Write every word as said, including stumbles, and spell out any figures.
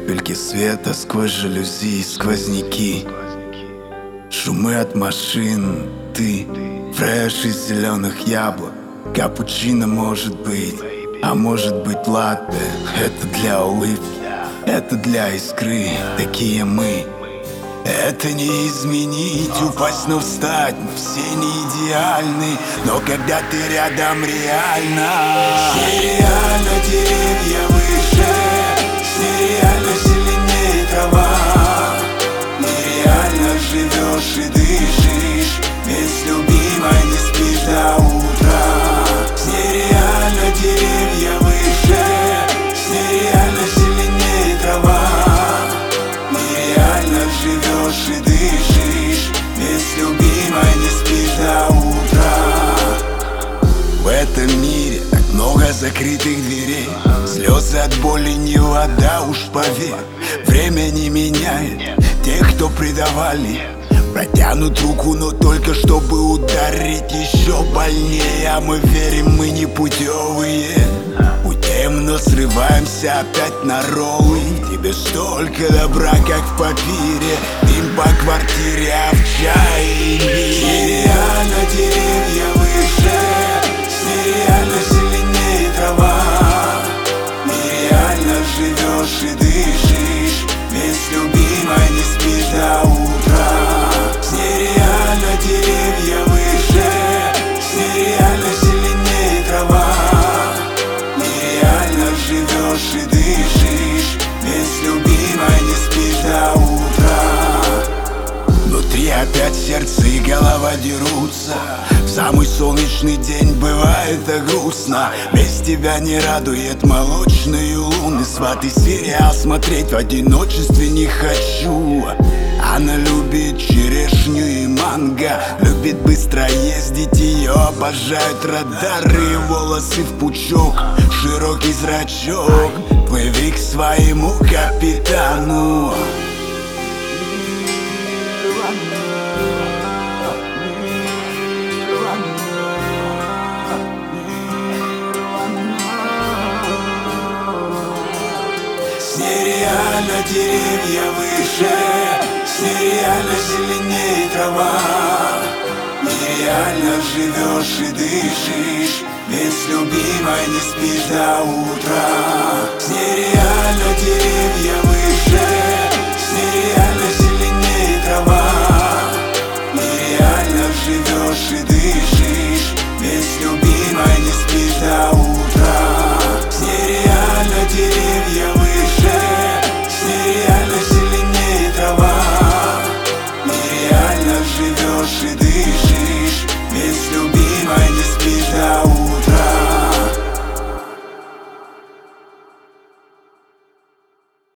Капельки света сквозь жалюзи, сквозняки, шумы от машин, ты, фреш из зеленых яблок. Капучино может быть, а может быть латте. Это для улыбки, это для искры, такие мы. Это не изменить, упасть, но встать. Мы все не идеальны, но когда ты рядом, реально. Нереально деревья выше, нереально зеленее трава. Нереально живешь и дышишь, без любимой не спишь до утра. Нереально деревья выше, нереально зеленее трава. Нереально живешь и дышишь, без любимой не спишь до утра. В этом мире так много закрытых дверей, слезы от боли не вода, уж поверь. Время не меняет тех, кто предавали. Протянут руку, но только чтобы ударить еще больнее. А мы верим, мы не путевые, путем, но срываемся опять на роллы. В тебе столько добра, как в папире, дым по квартире, а в чае нереально деревья выше, нереально зеленее трава. Нереально живешь и дышишь, без любимой не спишь до утра. Нереально деревья выше, нереально зеленее трава. Нереально живешь и дышишь, без любимой не спишь до утра. Внутри опять сердце и голова дерутся. В самый солнечный день бывает так грустно. Без тебя не радует молочные луны. Сваты сериал смотреть в одиночестве не хочу. Она любит черешню и манго, любит быстро ездить, ее обожают радары. Волосы в пучок, широкий зрачок, плыви к своему капитану. Нереально деревья выше, нереально зеленее трава. Нереально живешь и дышишь, без любимой не спишь до утра. Нереально